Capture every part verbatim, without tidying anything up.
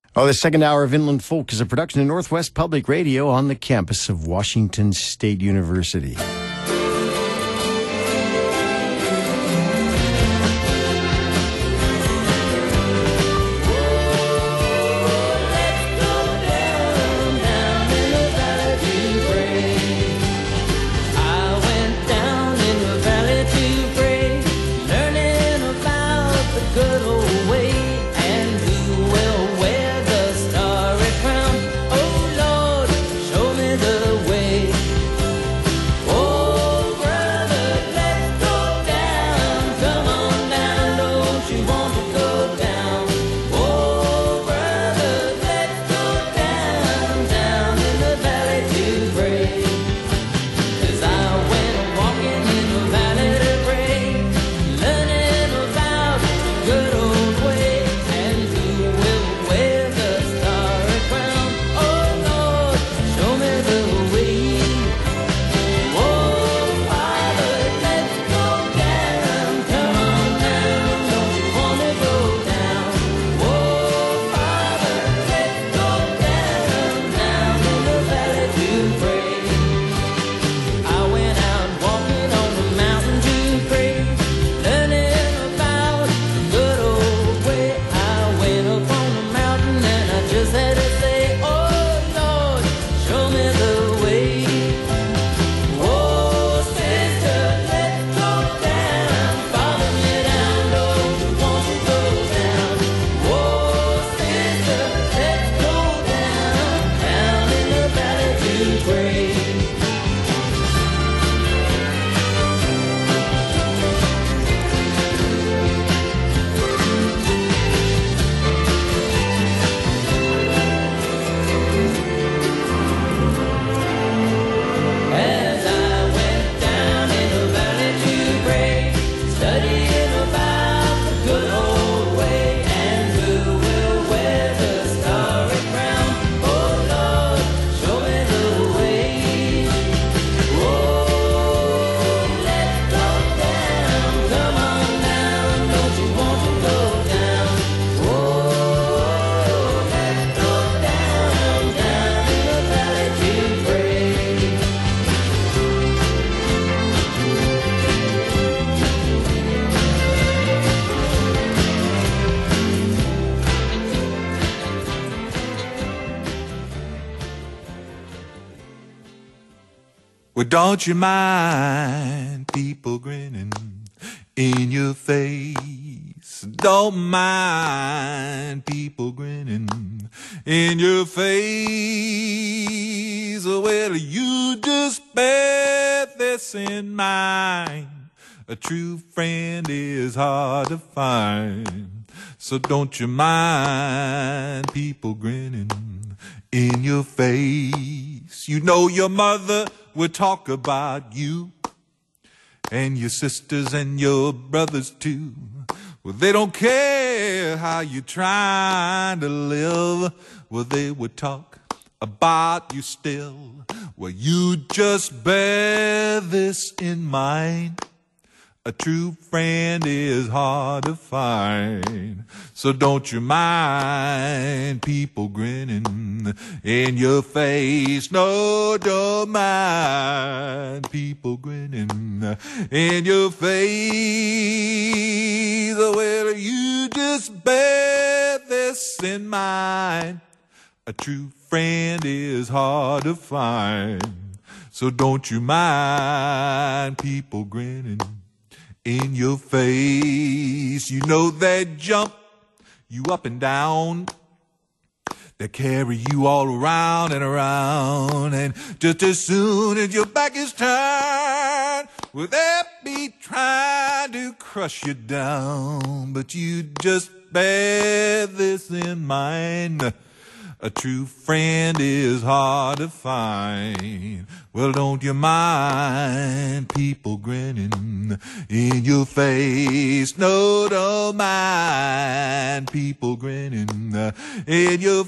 Oh, the second hour of Inland Folk is a production of Northwest Public Radio on the campus of Washington State University. Well, don't you mind people grinning in your face? Don't mind people grinning in your face. Well, you just bear this in mind. A true friend is hard to find. So don't you mind people grinning in your face. You know your mother will talk about you and your sisters and your brothers too. Well, they don't care how you're trying to live. Well, they would talk about you still. Well, you just bear this in mind. A true friend is hard to find. So don't you mind people grinning in your face. No, don't mind people grinning in your face. Well, you just bear this in mind. A true friend is hard to find. So don't you mind people grinning in your face. You know they jump you up and down. They carry you all around and around. And just as soon as your back is turned, well, they'll be trying to crush you down. But you just bear this in mind. A true friend is hard to find. Well, don't you mind people grinning in your face. No, don't mind people grinning in your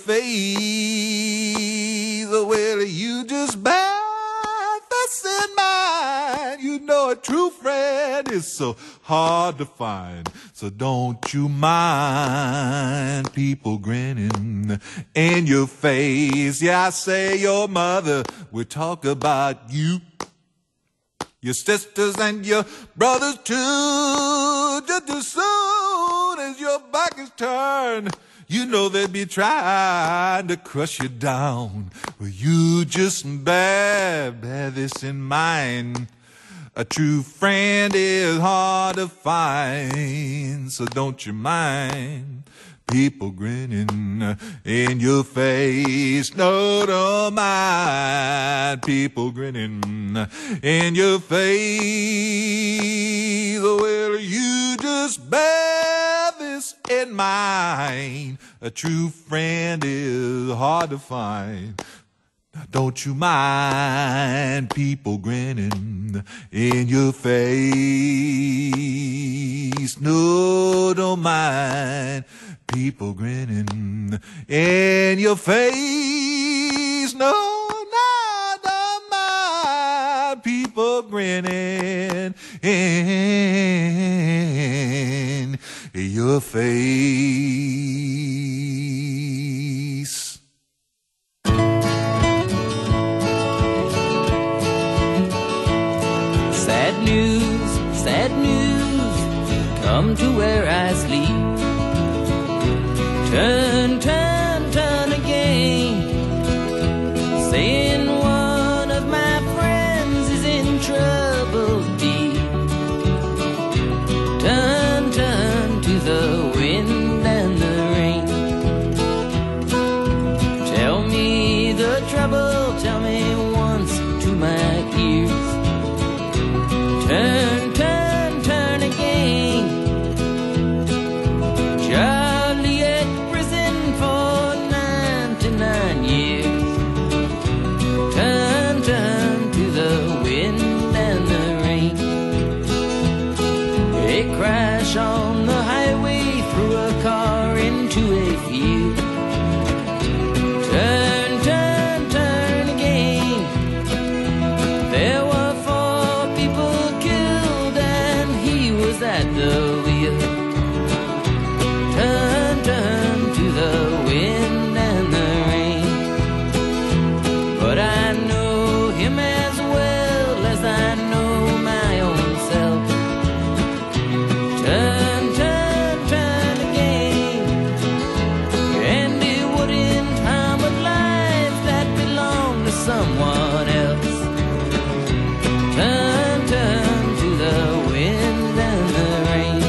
face. Well, you just bear this in mind. You know a true friend is so hard to find. So don't you mind people grinning in your face. Yeah, I say your mother will talk about you, your sisters and your brothers too. Just as soon as your back is turned, you know they'd be trying to crush you down. Well, you just bear, bear this in mind. A true friend is hard to find, so don't you mind people grinning in your face. No, don't mind people grinning in your face. Well, you just bear this in mind. A true friend is hard to find. Now don't you mind people grinning in your face. No, don't mind people grinning in your face. No, no, don't mind people grinning in your face. Sad news, sad news, come to where I sleep. Turn, turn, turn again, saying one of my friends is in trouble deep. Turn, turn to the wind and the rain. Tell me the trouble, tell me once to my ears. Turn, turn, turn again. Charlie at prison for ninety-nine years. Turn, turn to the wind and the rain. A crash on the highway threw a car into a field. Turn, turn, turn again. There were four people killed and he was at the wheel. Turn, turn to the wind and the rain. But I know him as well as I know my own self. Turn, turn, turn again. And it wouldn't harm a life that belonged to someone else. Turn, turn to the wind and the rain.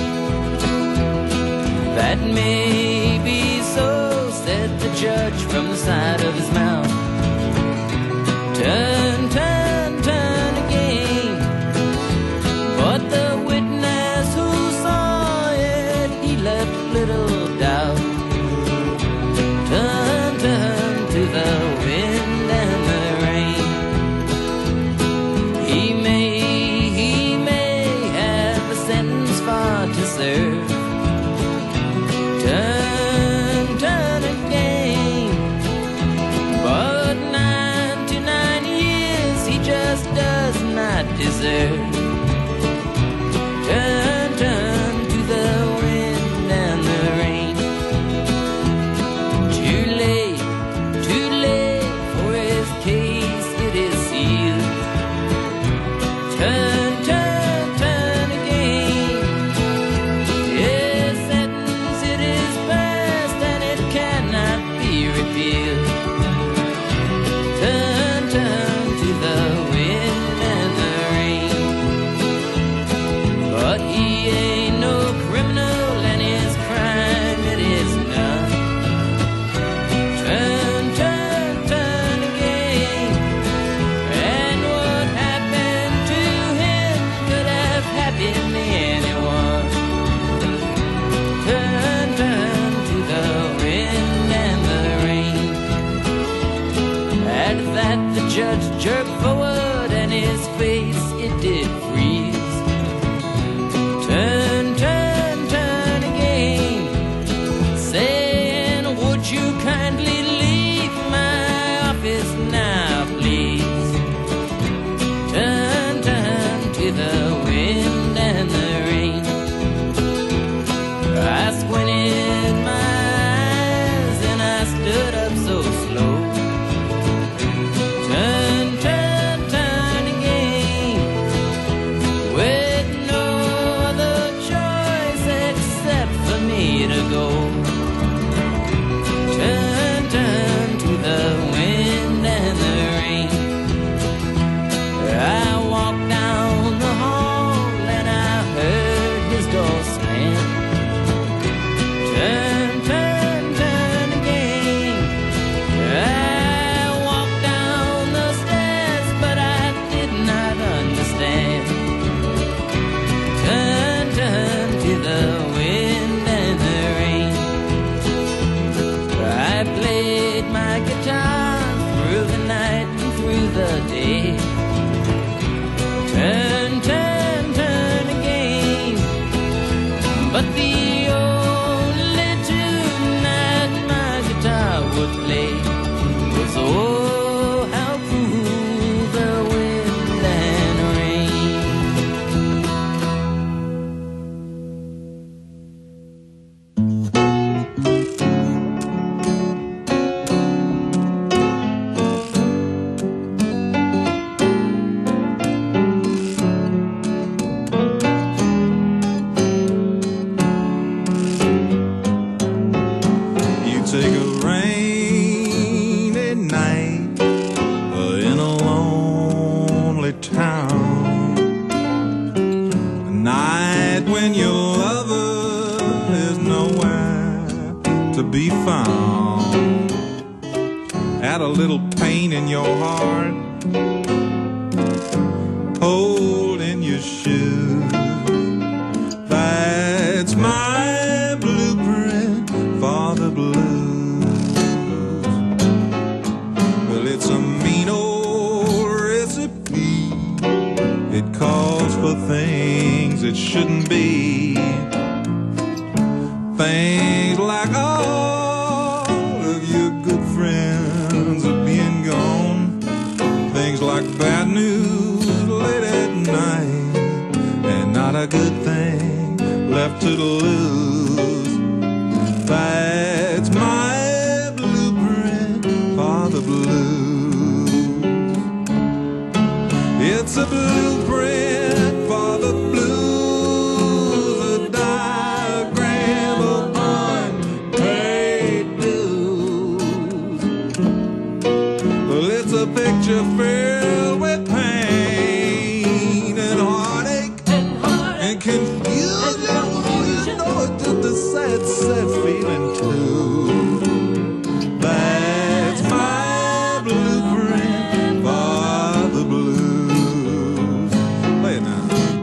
That may be so, said the judge from the side of his mouth. Turn, turn, turn again. But the witness who saw it, he left little doubt. Turn, turn to the wind and the rain. He may, he may have a sentence far to serve. Turn, turn again. But ninety-nine years he just does not deserve. Turn, turn to the wind and the rain. Too late, too late for his case, it is sealed. Turn, turn, turn again. His sentence, it is past and it cannot be repealed. Turn, turn to the wind and the rain. But he ain't no criminal and his crime, it is none. Turn, turn, turn again. And what happened to him could have happened to anyone. Turn, turn to the wind and the rain. At that the judge jerked forward and his face, it did freeze. Turn, turn, turn again, saying, would you kindly leave my office now, please? Turn, turn to the wind and the rain. would play was oh, how cool the wind and rain. Take a rainy night uh, in a lonely town, a night when your lover is nowhere to be found. Add a little pain in your heart, hold in your shoes. That's my blueprint for the blues. It's a mean old recipe. It calls for things it shouldn't be. Things like all of your good friends are being gone. Things like bad news late at night, and not a good thing left to lose. That's my blueprint for the blues. It's a blueprint for the blues, a diagram of unpaid dues. Well, it's a picture filled with pain and heartache and, heartache, and confusion. And you know it's just a sad, sad feeling too. That's my blueprint for the blues. Play it now.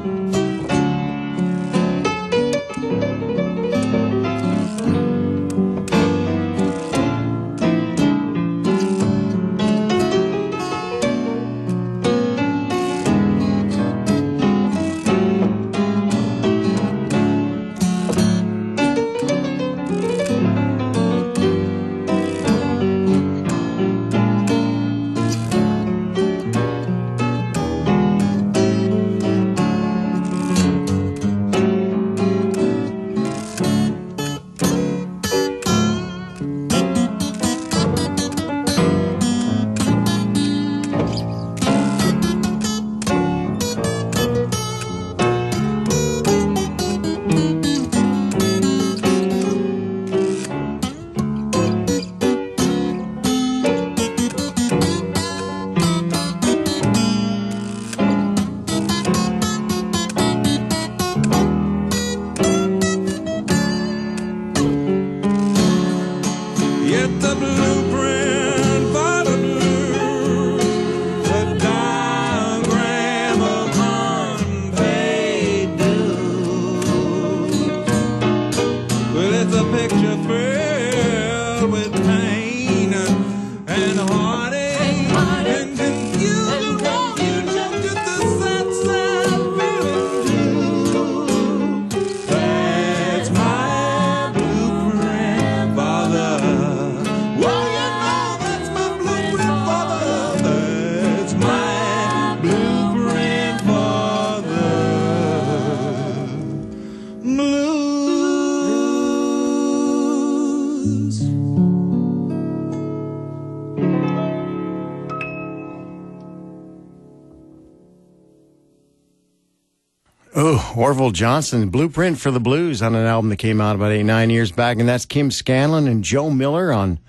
Oh, Orville Johnson, Blueprint for the Blues, on an album that came out about eight, nine years back. And that's Kim Scanlon and Joe Miller on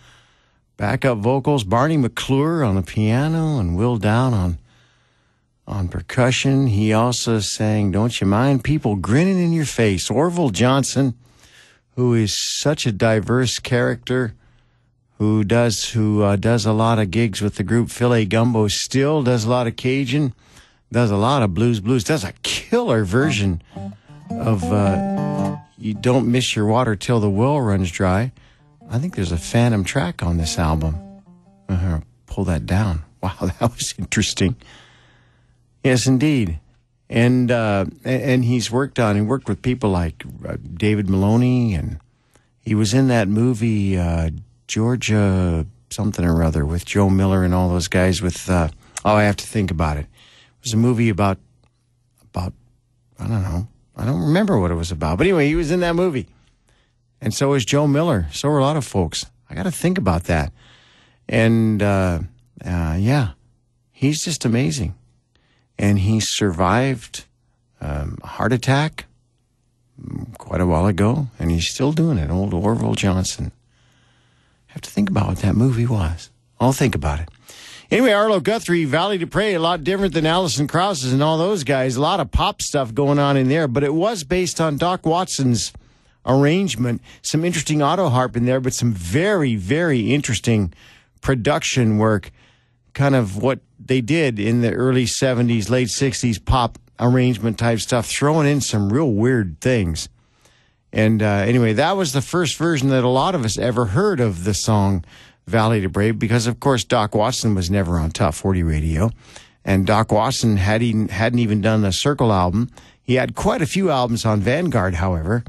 backup vocals, Barney McClure on the piano, and Will Down on on percussion. He also sang Don't You Mind People Grinning in Your Face. Orville Johnson, who is such a diverse character, who does who uh, does a lot of gigs with the group Philly Gumbo, still does a lot of Cajun, does a lot of blues blues, does a killer version of uh, You Don't Miss Your Water Till the Well Runs Dry. I think there's a Phantom track on this album. Uh, pull that down. Wow, that was interesting. Yes, indeed. And uh, and he's worked on, he worked with people like uh, David Maloney, and he was in that movie uh, Georgia something or other with Joe Miller and all those guys with, uh, oh, I have to think about it. It was a movie about, about, I don't know. I don't remember what it was about. But anyway, he was in that movie. And so was Joe Miller. So were a lot of folks. I got to think about that. And, uh, uh, yeah, he's just amazing. And he survived um, a heart attack quite a while ago, and he's still doing it. Old Orville Johnson. I have to think about what that movie was. I'll think about it. Anyway, Arlo Guthrie, Valley to Pray, a lot different than Alison Krause's and all those guys. A lot of pop stuff going on in there, but it was based on Doc Watson's arrangement. Some interesting auto harp in there, but some very, very interesting production work. Kind of what they did in the early seventies, late sixties pop arrangement type stuff, throwing in some real weird things. And uh, anyway, that was the first version that a lot of us ever heard of the song Valley to Brave, because, of course, Doc Watson was never on Top forty radio. And Doc Watson had even, hadn't even done the Circle album. He had quite a few albums on Vanguard, however,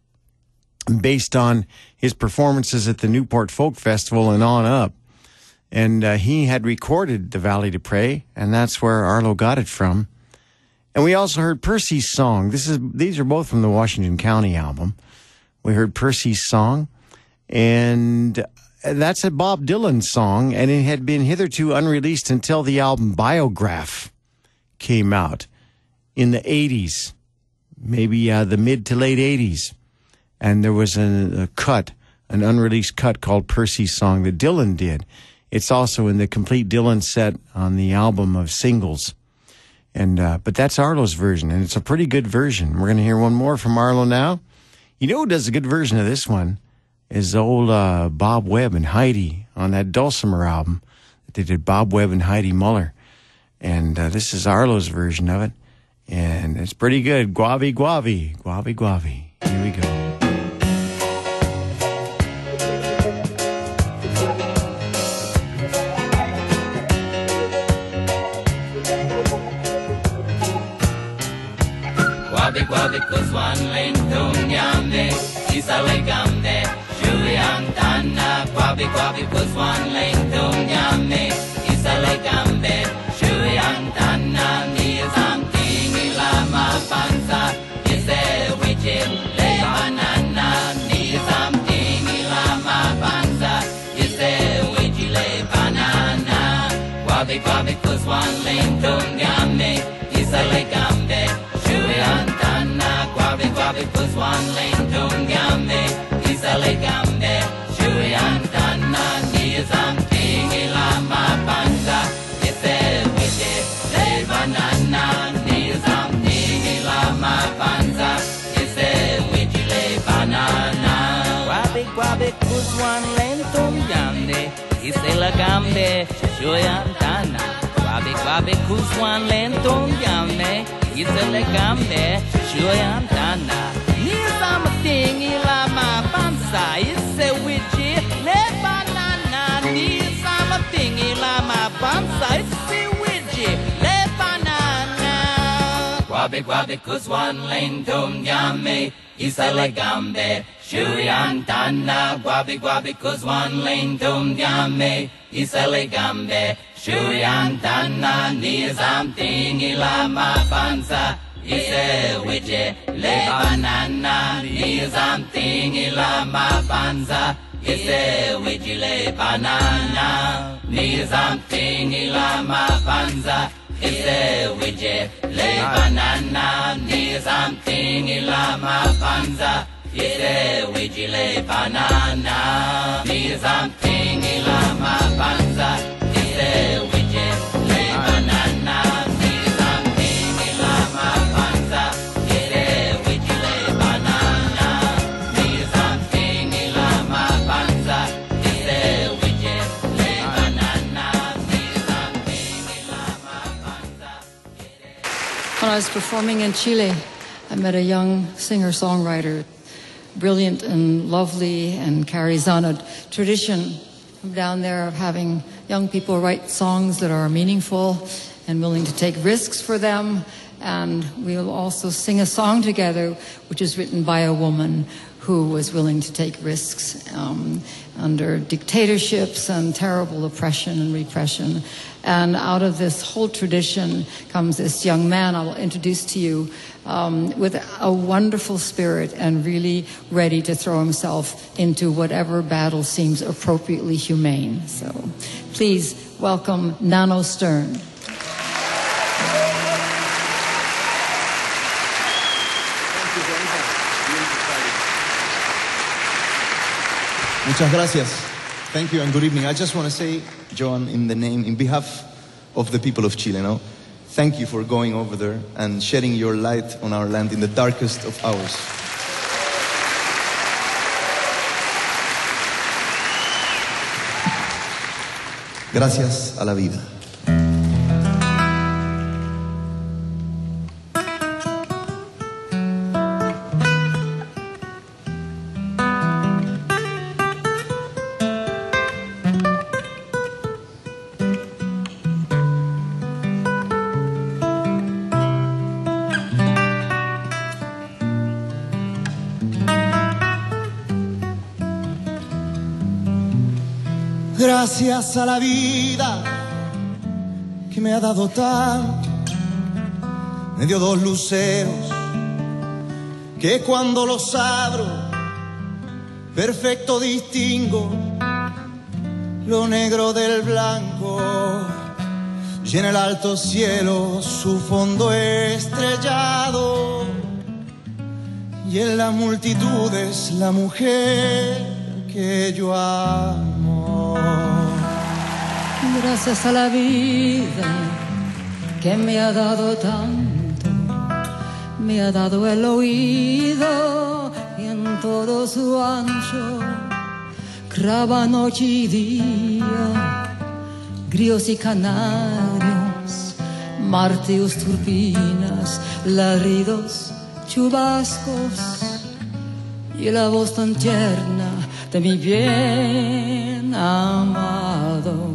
based on his performances at the Newport Folk Festival and on up. And uh, he had recorded The Valley to Pray, and that's where Arlo got it from. And we also heard Percy's song. This is These are both from the Washington County album. We heard Percy's song, and that's a Bob Dylan song, and it had been hitherto unreleased until the album Biograph came out in the eighties, maybe uh, the mid to late eighties. And there was a, a cut, an unreleased cut called Percy's Song that Dylan did. It's also in the complete Dylan set on the album of singles. And uh, but that's Arlo's version, and it's a pretty good version. We're going to hear one more from Arlo now. You know who does a good version of this one? Is old uh, Bob Webb and Heidi on that Dulcimer album. They did Bob Webb and Heidi Muller. And uh, this is Arlo's version of it. And it's pretty good. Guavi, guavi, guavi, guavi. Here we go. Guavi, guavi, kuswan lentung yamde, isa legamde, shuyang tana. Guavi, guavi, kuswan lentung yamde, isa legamde, shuyang tana. Nizam tingi lama pansa, ise wichim le banana. Nizam tingi lama pansa, ise wichile banana. Guavi, guavi, kuswan lentung yamde, isa legamde, shuyang tana. Guavi, guavi, kuswan lentung yamde, isa legamde, shuyang tana. Nizam tingi lama pansa, ise wiche le banana. Nizam tingi lama pansa, ise wiche le banana. Guavi, guavi, kuswan lentung yamde, isa legamde, shuyang tana. Guavi, guavi, kuswan lentung yamde, isa legamde, shuyang tana. Nizam tingi lama pansa, ise wichi le banana. Nizam tingi lama pansa, ise wichi le banana. Guavi, guavi, kuswan lentung yame, isa legamde, shuyang tana. Guavi, guavi, kuswan lentung yame, isa legamde, shuyang tana. Nizam tingi lama pansa, ise wiche le banana. Nizam tingi lama pansa, ise wiche le banana. Nizam tingi lama pansa, ise wiche le banana. Nizam tingi lama pansa, ise wiche le banana. Nizam tingi lama pansa, ise wiche le banana. Nizam tingi lama pansa, ise wiche le banana. Nizam tingi lama pansa, ise wiche le banana. Nizam tingi lama pansa. When I was performing in Chile, I met a young singer-songwriter, brilliant and lovely, and carries on a tradition from down there of having young people write songs that are meaningful and willing to take risks for them. And we'll also sing a song together, which is written by a woman who was willing to take risks um, under dictatorships and terrible oppression and repression. And out of this whole tradition comes this young man I will introduce to you um, with a wonderful spirit and really ready to throw himself into whatever battle seems appropriately humane. So please welcome Nano Stern. Muchas gracias. Thank you and good evening. I just want to say, Joan, in the name, in behalf of the people of Chile, no? Thank you for going over there and shedding your light on our land in the darkest of hours. Gracias a la vida. Gracias a la vida que me ha dado tanto, me dio dos luceros que cuando los abro perfecto distingo lo negro del blanco, y en el alto cielo su fondo estrellado, y en las multitudes la mujer que yo amo. Gracias a la vida que me ha dado tanto, me ha dado el oído y en todo su ancho graba noche y día, grillos y canarios, martillos, turbinas, ladridos, chubascos y la voz tan tierna de mi bien amado.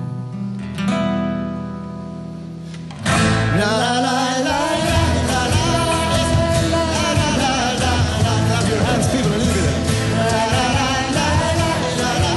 La la la la la la la la la la. Clap your hands, people, a little bit. La la la la la la la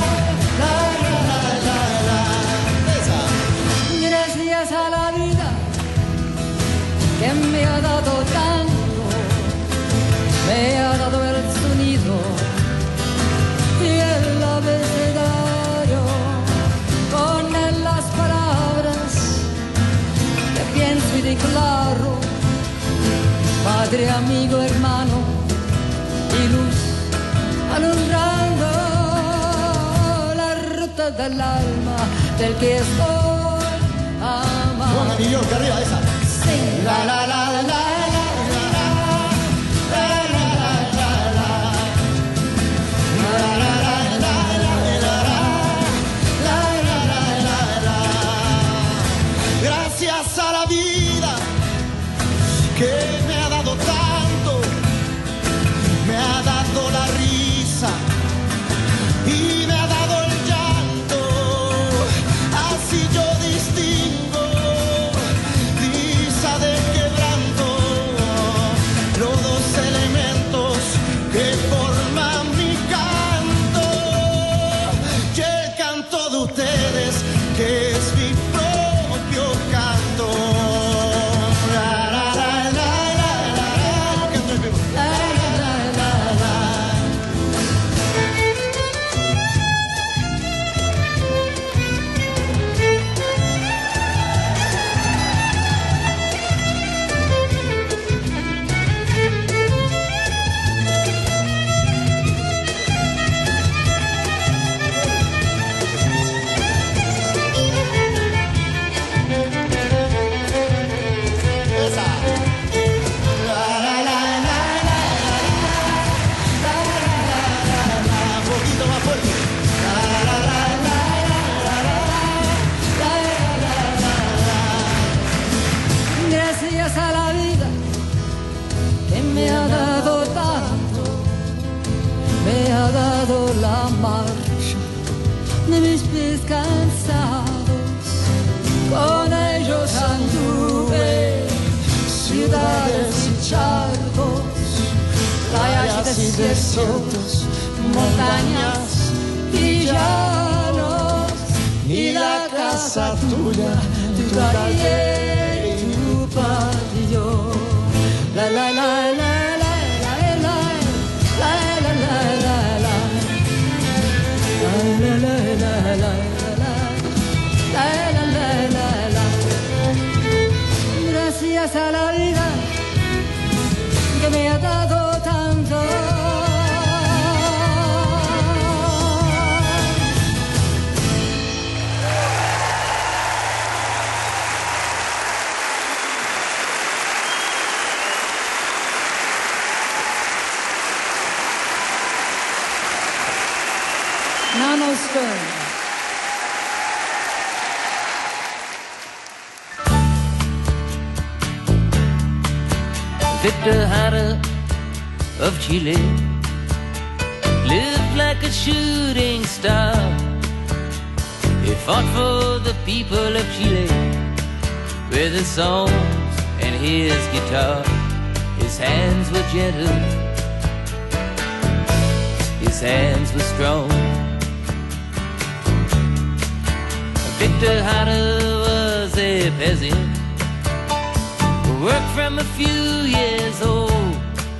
la la la. Gracias a la vida que me ha dado tanto, me ha dado el sonido y el abecedario, con él las palabras que pienso y declaro, padre, amigo, hermano y luz, alumbrando la ruta del alma del que estoy amado. Juana New York, arriba esa. Sing. La la la la la. Gracias a la vida que me ha dado tanto, me ha dado la risa y me ha dado el llanto, así yo distingo risa de quebranto, los dos elementos que forman mi canto, y el canto de ustedes que es mi propio canto. La, la, la, la, la, la, la. Canto en vivo. La, la, la, la, Gracias a la vida que me ha dado tanto, me ha dado la marcha de mis pies cansados, con ellos anduve ciudades y charcos, playas y desiertos, montañas y llanos, y la casa tuya, tu calle y tu patio. La la la la la la la la la la la la la la la la la la la la. Gracias a la vida que me ha dado tanto. Nano Stern. Victor Jara of Chile lived like a shooting star. He fought for the people of Chile with his songs and his guitar. His hands were gentle, his hands were strong. Victor Jara was a peasant, worked from a few years old.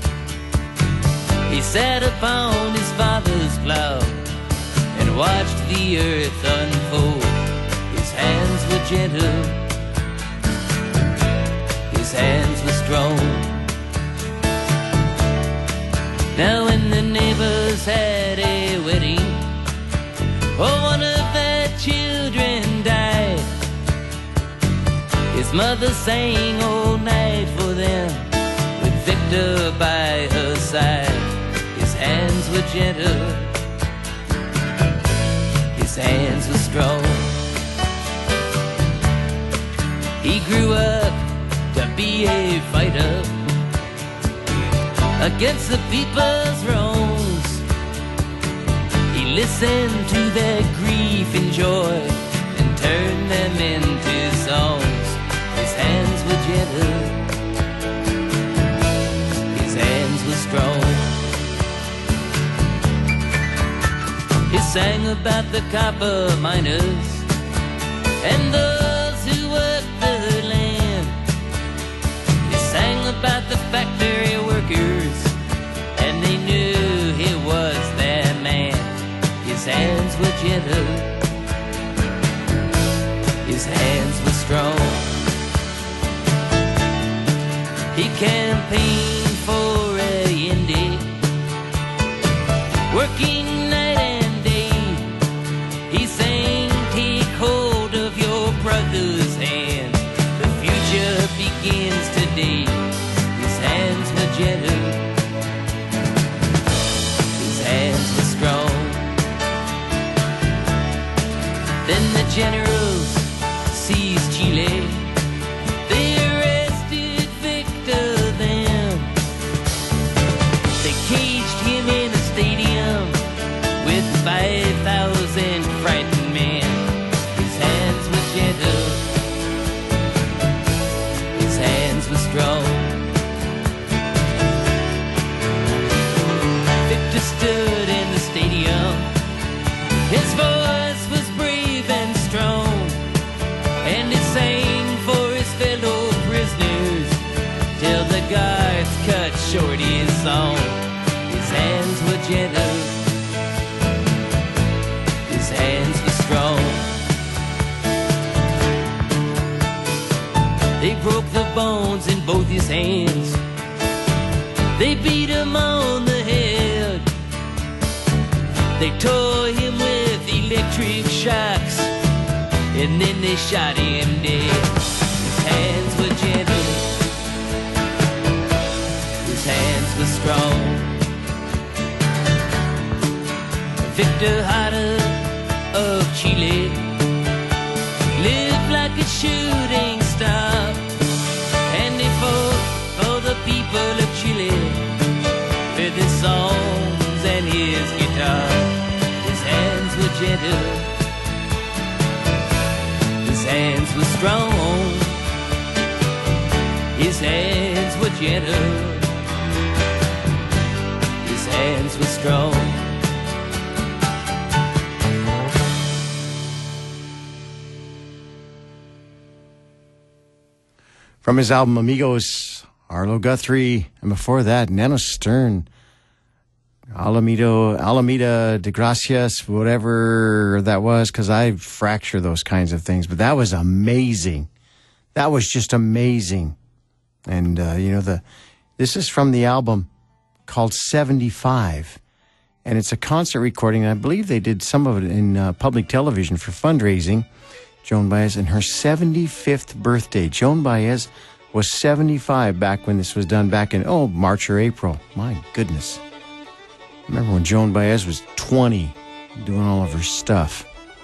He sat upon his father's plow and watched the earth unfold. His hands were gentle, his hands were strong. Now when the neighbors had a wedding, oh, one of their children died. His mother sang all night for them, with Victor by her side. His hands were gentle, his hands were strong. He grew up to be a fighter against the people's wrongs. He listened to their grief and joy and turned them into songs. His hands were gentle, his hands were strong. He sang about the copper miners and those who worked the land. He sang about the factory workers, and they knew he was their man. His hands were gentle, his hands were strong. He campaigned for a Indy, working night and day. He sang, take hold of your brother's hand, the future begins today. His hands were gentle, his hands were strong. Then the generals seized Chile. They arrested Victor then. They caged him in a stadium with five thousand frightened men. His hands were gentle, his hands were strong. Victor stood in the stadium. His voice was brave and strong, and he sang for his fellow prisoners till the guards cut short his song. His hands were gentle, his hands were strong. They broke the bones in both his hands. They beat him on the head. They tore him with electric shocks, and then they shot him dead. His hands were gentle, his hands were strong. Victor Jara of Chile lived like a shooting star, and he fought for the people of Chile with his songs and his guitar. His hands were gentle, his hands were strong, his hands were gentle, hands were strong. From his album Amigos, Arlo Guthrie, and before that, Nano Stern, Alameda, Alameda de Gracias, whatever that was, because I fracture those kinds of things. But that was amazing. That was just amazing. And, uh, you know, the this is from the album called seventy-five. And it's a concert recording. I believe they did some of it in uh, public television for fundraising. Joan Baez and her seventy-fifth birthday. Joan Baez was seventy-five back when this was done back in, oh, March or April. My goodness. Remember when Joan Baez was twenty, doing all of her stuff.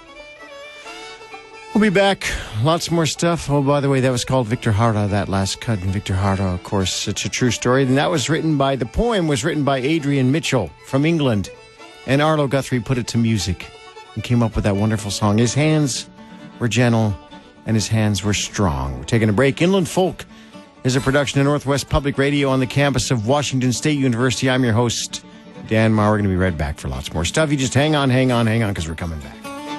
We'll be back. Lots more stuff. Oh, by the way, that was called Victor Jara, that last cut. And Victor Jara, of course, it's a true story. And that was written by, the poem was written by Adrian Mitchell from England. And Arlo Guthrie put it to music and came up with that wonderful song. His hands were gentle and his hands were strong. We're taking a break. Inland Folk is a production of Northwest Public Radio on the campus of Washington State University. I'm your host, Dan Marr. We're going to be right back for lots more stuff. You just hang on, hang on, hang on, because we're coming back.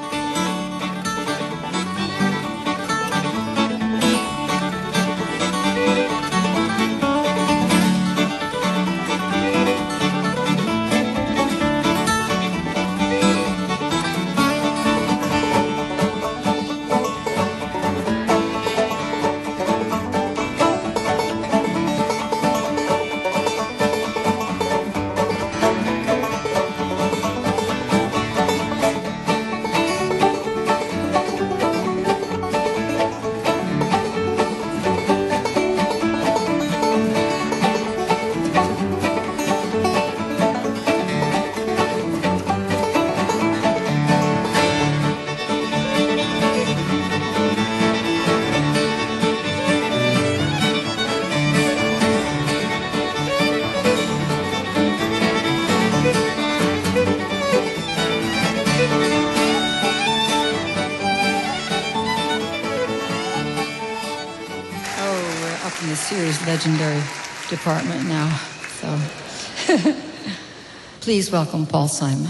Legendary department now. So please welcome Paul Simon.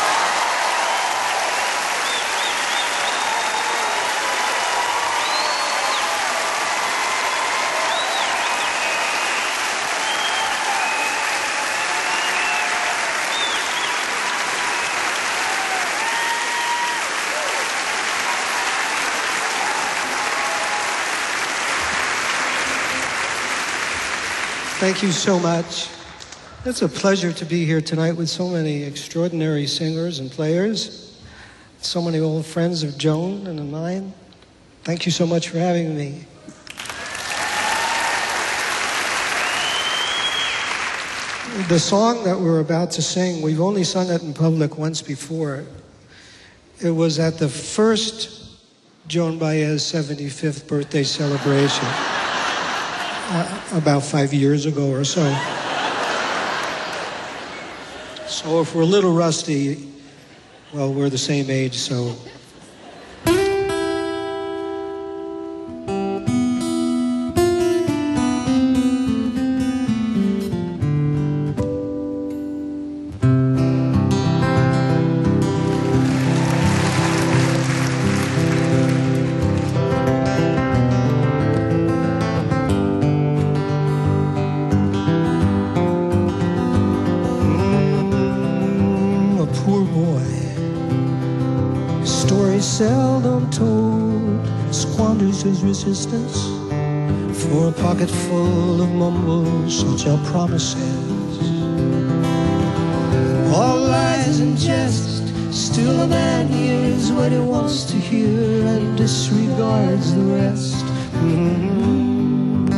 Thank you so much. It's a pleasure to be here tonight with so many extraordinary singers and players, so many old friends of Joan and of mine. Thank you so much for having me. The song that we're about to sing, we've only sung it in public once before. It was at the first Joan Baez seventy-fifth birthday celebration. Uh, about five years ago or so. So if we're a little rusty, well, we're the same age, so. Resistance for a pocket full of mumbles, such are promises. All lies and jest, still a man hears what he wants to hear and disregards the rest. Mm-hmm.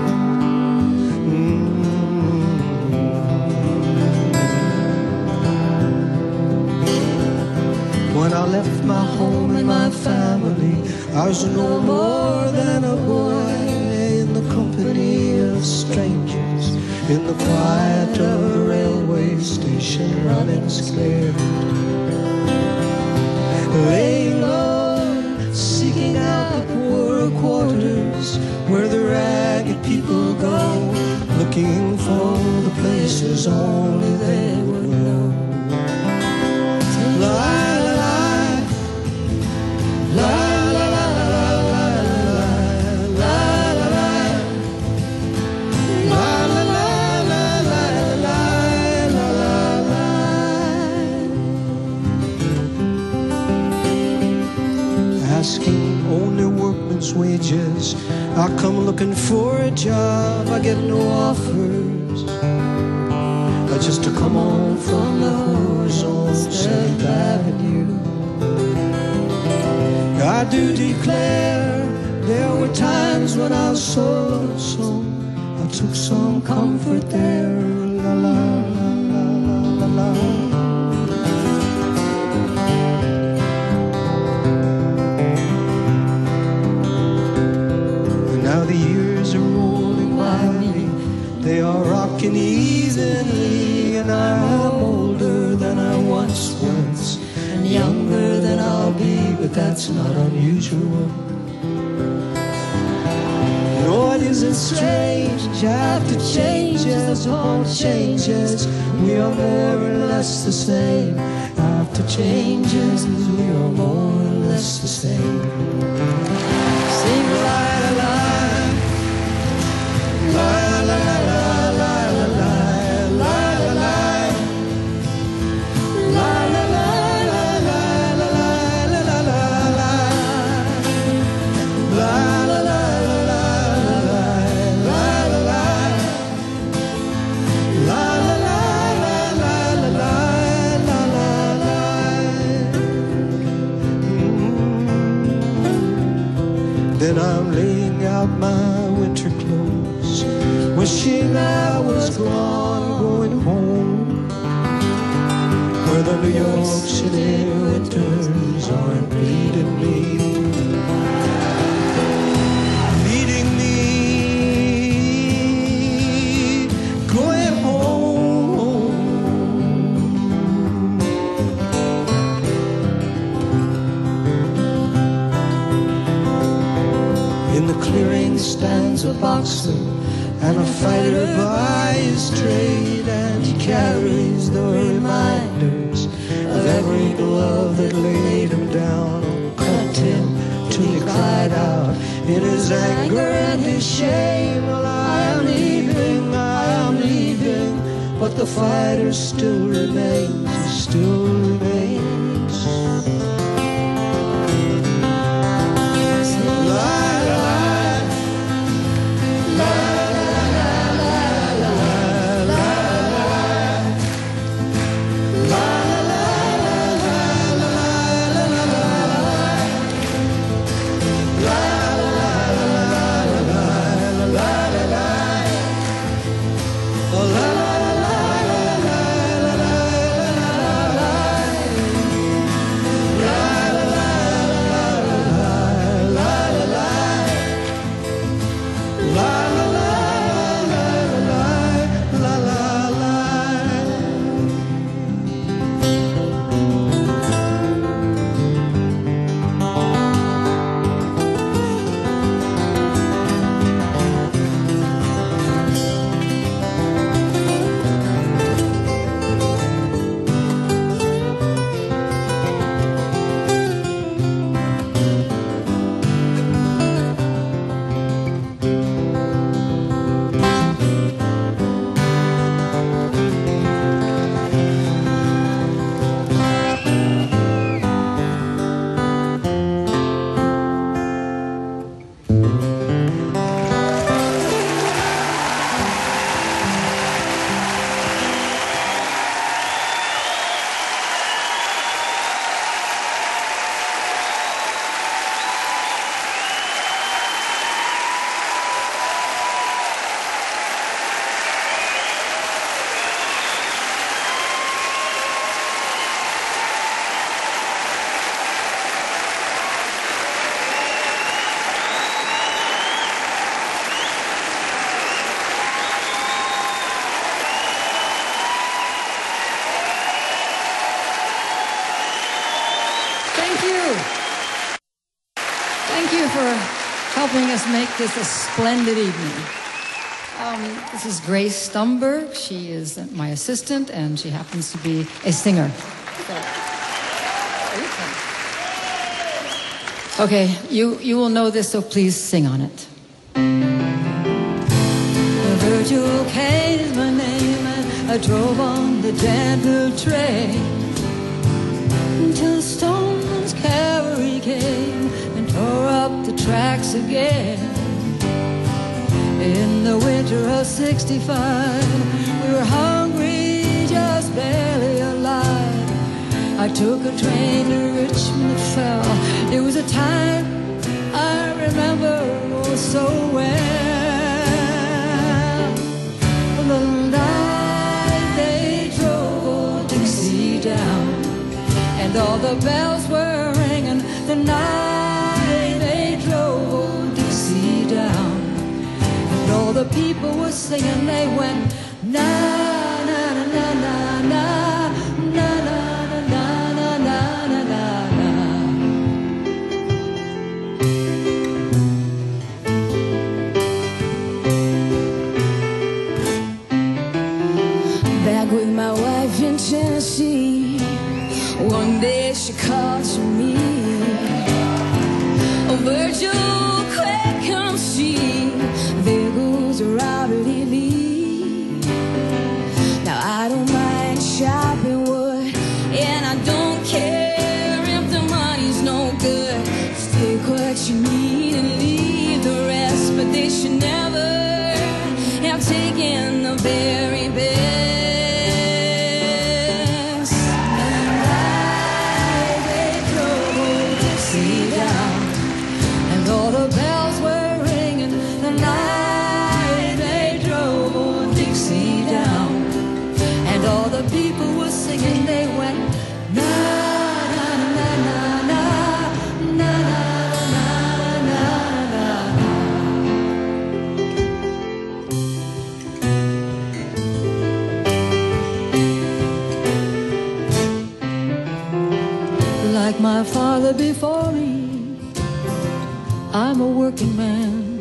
Mm-hmm. When I left my home and my family, I was no more than a boy in the company of strangers, in the quiet of a railway station, running scared, laying low, seeking out the poorer quarters where the ragged people go, looking for the places only they would know. La la la, la la la la la la la la la, la la la la la la la la. Asking only workman's wages, I come looking for a job, I get no offers. I just to come on from the whores on Seventh Avenue. I do declare there were times when I was so lonesome, I took some comfort there. La la la la la la la. Now the years are rolling by me, they are rocking easily, and I am older than I once was, and younger than I'll be, but that's not unusual. No, it isn't strange, after changes, all changes, we are more or less the same. After changes, we are more or less the same. Sing la la la. La la la la la la la la la la la la la la la Then I'm laying out my winter clothes, wishing I was gone, going home, where the New York City winters aren't bleeding me, leading me, going home. In the clearing stands a boxer and a fighter by his trade, and he carries the reminders of every glove that laid him down or cut him till he cried out in his anger and his shame. Well, I am leaving, I am leaving, but the fighter still remains, he still remains. Helping us make this a splendid evening. Um, this is Grace Stumberg. She is my assistant, and she happens to be a singer. So, okay, you, you will know this, so please sing on it. Virgil Kane is my name, and I drove on the Danville train until Stoneman's cavalry came and tore up the tracks again. In the winter of sixty-five, we were hungry, just barely alive. I took a train to Richmond that fell. It was a time I remember oh so well. The night they drove old Dixie down, and all the bells were ringing. The night they drove old Dixie down, and all the people were singing. They went na na na na na na na na na na na na na. Back with my wife in Tennessee, one day she called to me, oh Virgil, quick come see, there goes Robert E. Lee. Now I don't mind chopping wood, and I don't care if the money's no good. Just take what you need and leave the rest, but they should never have taken the very best. People were singing, they went na na na na na na na na na na. Like my father before me, I'm a working man.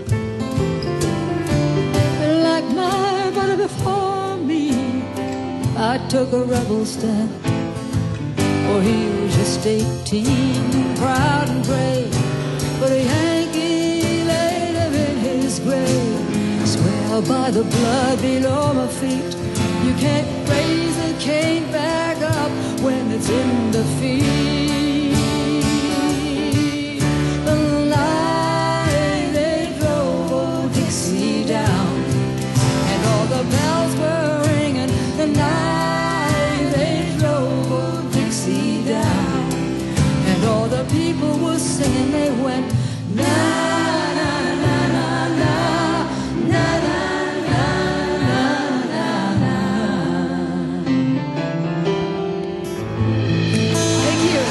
Like my brother before me, I took a rebel step, for he was just eighteen, proud and brave, but a Yankee laid him in his grave. Swear by the blood below my feet, you can't raise a cane back up when it's in defeat. The night they drove old Dixie down, and all the bells were ringing. The night they drove old Dixie down, and all the people were singing. They went na na na na na na na na na na. Thank you.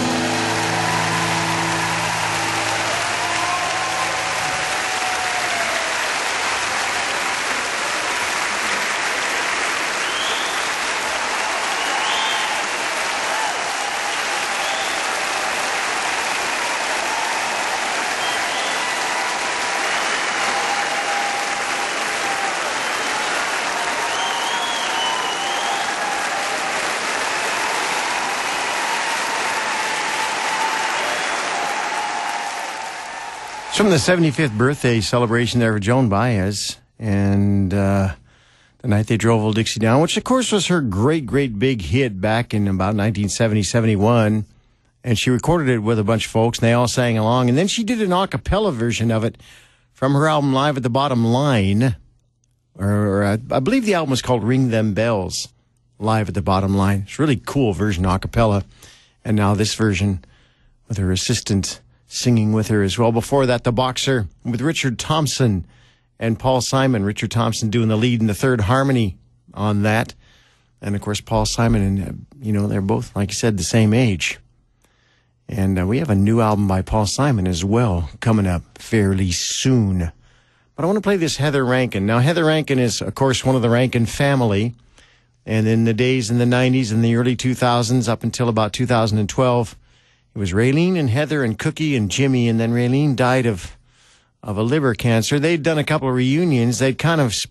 It's from the seventy-fifth birthday celebration there for Joan Baez, and uh, the night they drove old Dixie down, which of course was her great, great big hit back in about nineteen seventy, seventy-one. And she recorded it with a bunch of folks, and they all sang along. And then she did an a cappella version of it from her album Live at the Bottom Line. Or, or I, I believe the album was called Ring Them Bells, Live at the Bottom Line. It's a really cool version, a cappella. And now this version with her assistant singing with her as well. Before that, The Boxer with Richard Thompson and Paul Simon. Richard Thompson doing the lead in the third harmony on that. And, of course, Paul Simon, and uh, you know, they're both, like you said, the same age. And uh, we have a new album by Paul Simon as well coming up fairly soon. But I want to play this Heather Rankin. Now, Heather Rankin is, of course, one of the Rankin family. And in the days in the nineties and the early two thousands, up until about two thousand twelve, it was Raylene and Heather and Cookie and Jimmy. And then Raylene died of, of a liver cancer. They'd done a couple of reunions. They'd kind of split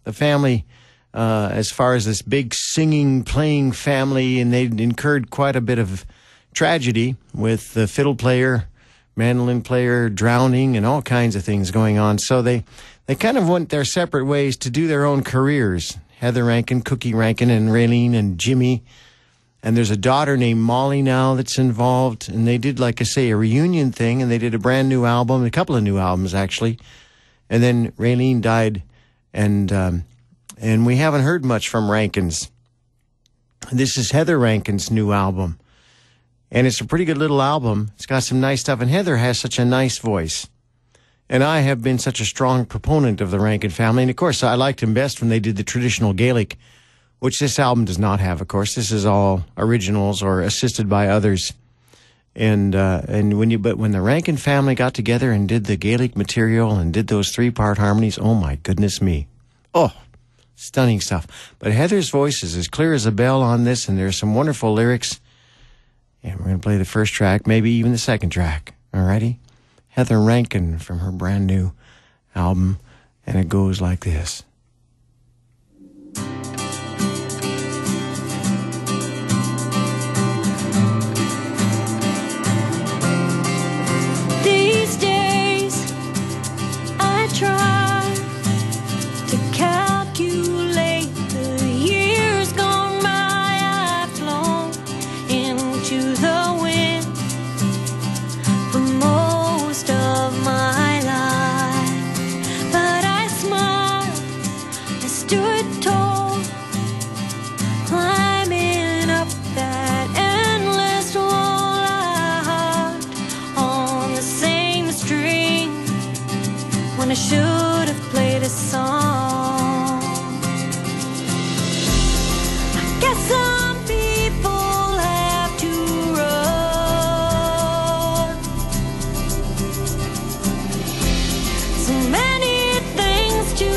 the family, uh, as far as this big singing, playing family, and they incurred quite a bit of tragedy with the fiddle player, mandolin player drowning, and all kinds of things going on. So they, they kind of went their separate ways to do their own careers. Heather Rankin, Cookie Rankin, and Raylene and Jimmy. And there's a daughter named Molly now that's involved. And they did, like I say, a reunion thing, and they did a brand new album, a couple of new albums, actually. And then Raylene died, and um, and we haven't heard much from Rankins. This is Heather Rankin's new album. And it's a pretty good little album. It's got some nice stuff. And Heather has such a nice voice. And I have been such a strong proponent of the Rankin family. And, of course, I liked them best when they did the traditional Gaelic, which this album does not have, of course. This is all originals or assisted by others. And uh, and when you but when the Rankin family got together and did the Gaelic material and did those three-part harmonies, oh, my goodness me. Oh, stunning stuff. But Heather's voice is as clear as a bell on this, and there's some wonderful lyrics. And we're going to play the first track, maybe even the second track. All righty? Heather Rankin from her brand new album, and it goes like this. These days I try to calculate the years gone by. I've flown into the wind for most of my life, but I smiled, I stood tall, climbing up that endless wall. I harped on the same string when I should have played a song. I guess some people have to run. So many things to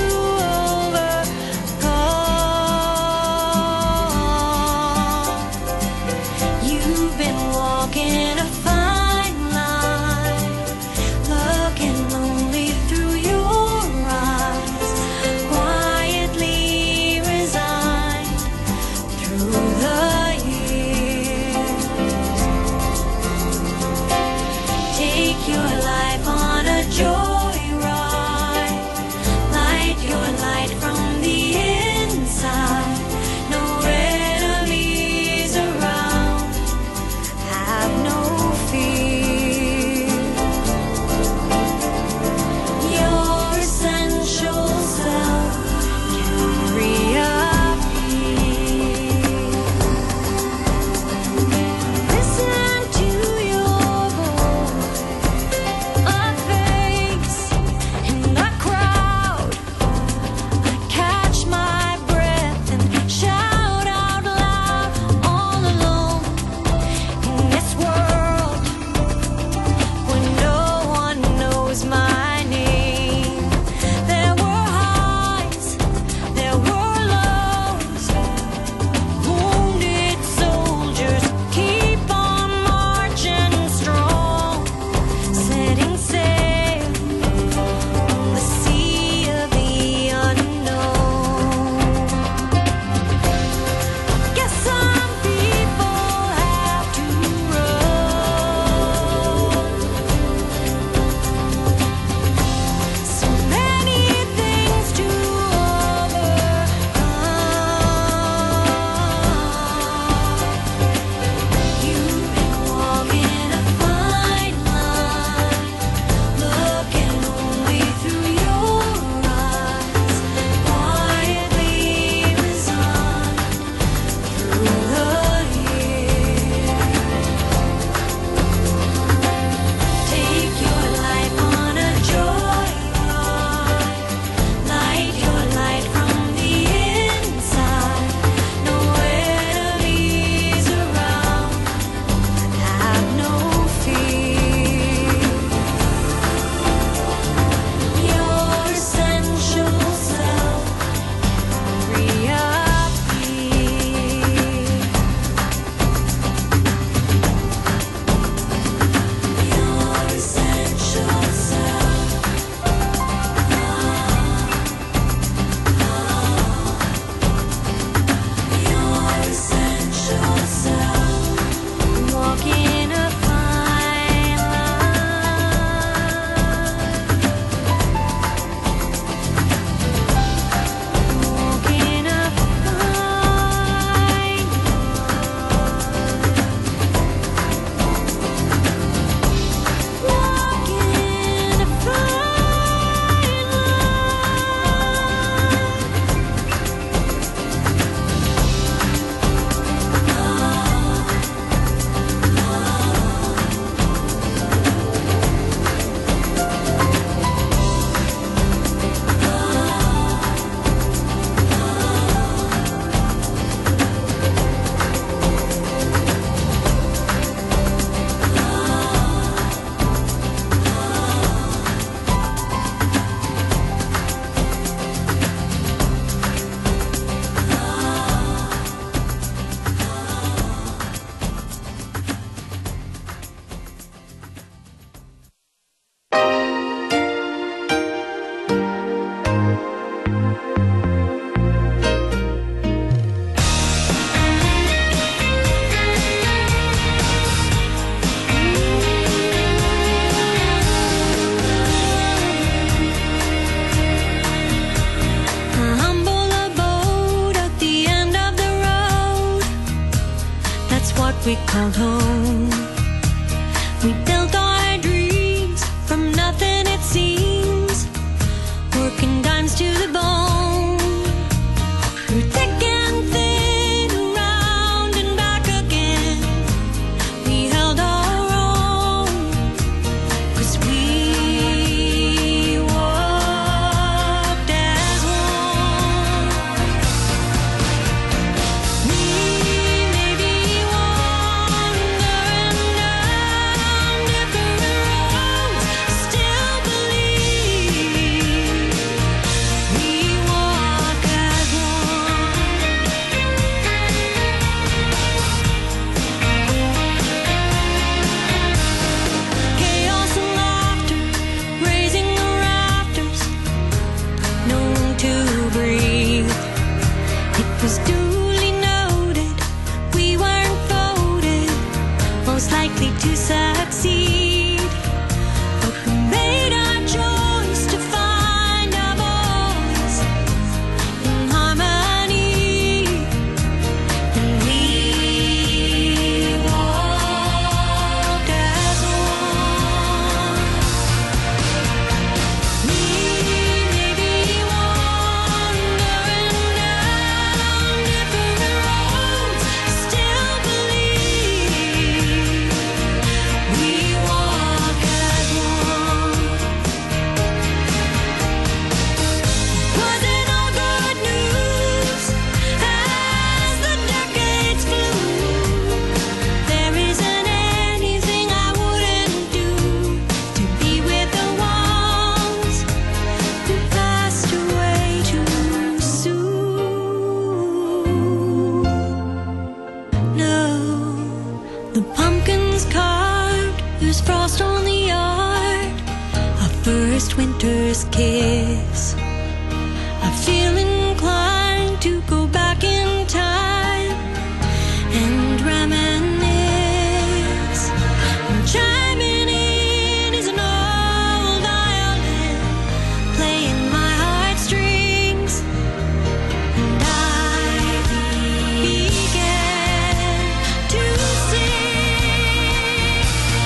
overcome. You've been walking a fine line, looking only through your eyes, quietly resigned through the years. Take your life on a joyride, light your light from the inside. No enemies around, have no fear. Your essential self can reappear. Listen to your voice, called home. We built our dreams from nothing, it seems, working dimes to the bone. Through thick and thin, around and back again, we held our own, 'cause we walked as one. We may be wandering down different roads, still believe we walk as one. Chaos and laughter, raising the rafters, no room to breathe. It was duly noted we weren't voted most likely to succeed, but we made our choice to find our voice in harmony, and we walked as one. We may be wandering down different roads, still believe we walk as one. Was it all good news as the decades flew? There isn't anything I wouldn't do to be with the ones who passed away too soon. No, the pumpkins carved, there's frost on the yard, our first winter's kiss. I feel inclined to go back in time and reminisce. And chiming in is an old violin playing my heartstrings, and I began to sing.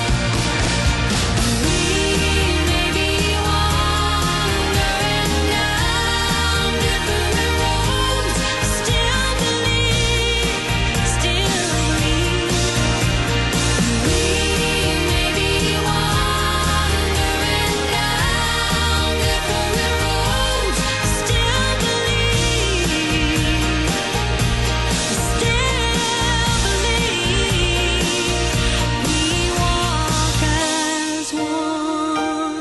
We may be wandering down different roads, still believe, still believe. We may be wandering down different roads, still believe, still believe we walk as one.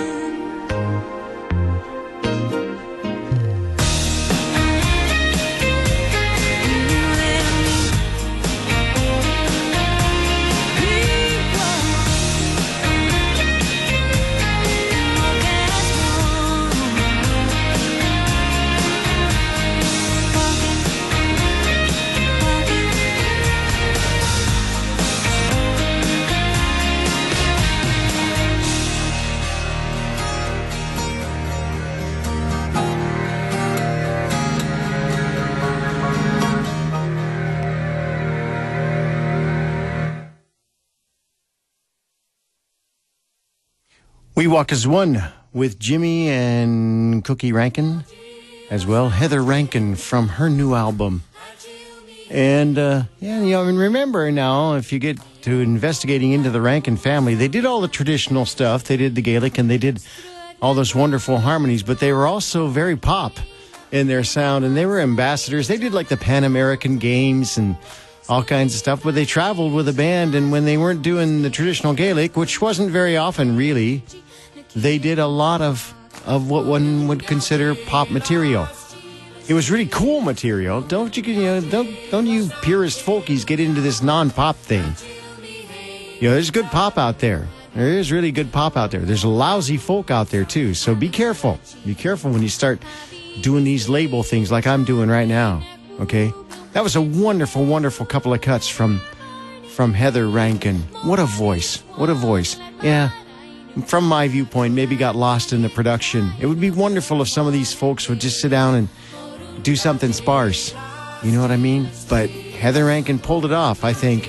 We Walk as One with Jimmy and Cookie Rankin, as well Heather Rankin from her new album. And, uh, yeah, you know, and remember now, if you get to investigating into the Rankin family, they did all the traditional stuff. They did the Gaelic and they did all those wonderful harmonies, but they were also very pop in their sound, and they were ambassadors. They did like the Pan American Games and all kinds of stuff, but they traveled with a band, and when they weren't doing the traditional Gaelic, which wasn't very often really, they did a lot of, of what one would consider pop material. It was really cool material. Don't you, you know, don't don't you purist folkies get into this non-pop thing. You know, there's good pop out there. There is really good pop out there. There's lousy folk out there too. So be careful. Be careful when you start doing these label things like I'm doing right now. Okay? That was a wonderful, wonderful couple of cuts from from Heather Rankin. What a voice. What a voice. Yeah. From my viewpoint, maybe got lost in the production. It would be wonderful if some of these folks would just sit down and do something sparse. You know what I mean? But Heather Rankin pulled it off, I think.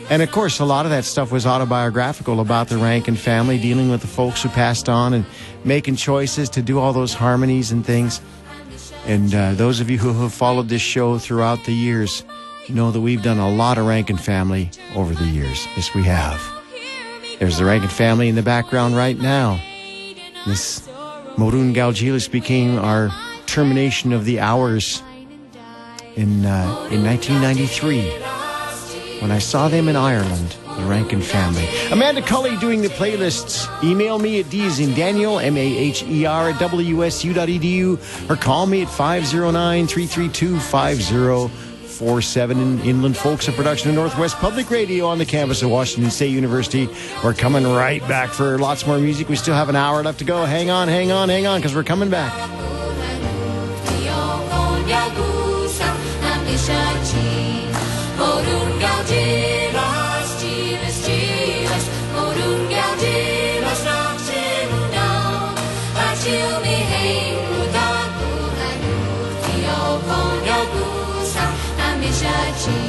And of course, a lot of that stuff was autobiographical about the Rankin family, dealing with the folks who passed on and making choices to do all those harmonies and things. And uh, those of you who have followed this show throughout the years know that we've done a lot of Rankin family over the years. Yes, we have. There's the Rankin family in the background right now. This Morun Galgilis became our termination of the hours in uh, in nineteen ninety-three when I saw them in Ireland, the Rankin family. Amanda Cully doing the playlists. Email me at dzindaniel, M A H E R, at W S U dot E D U, or call me at five oh nine, three three two, five oh four seven. In Inland Folks, a production of Northwest Public Radio on the campus of Washington State University. We're coming right back for lots more music. We still have an hour left to go. Hang on, hang on, hang on, because we're coming back. Judging.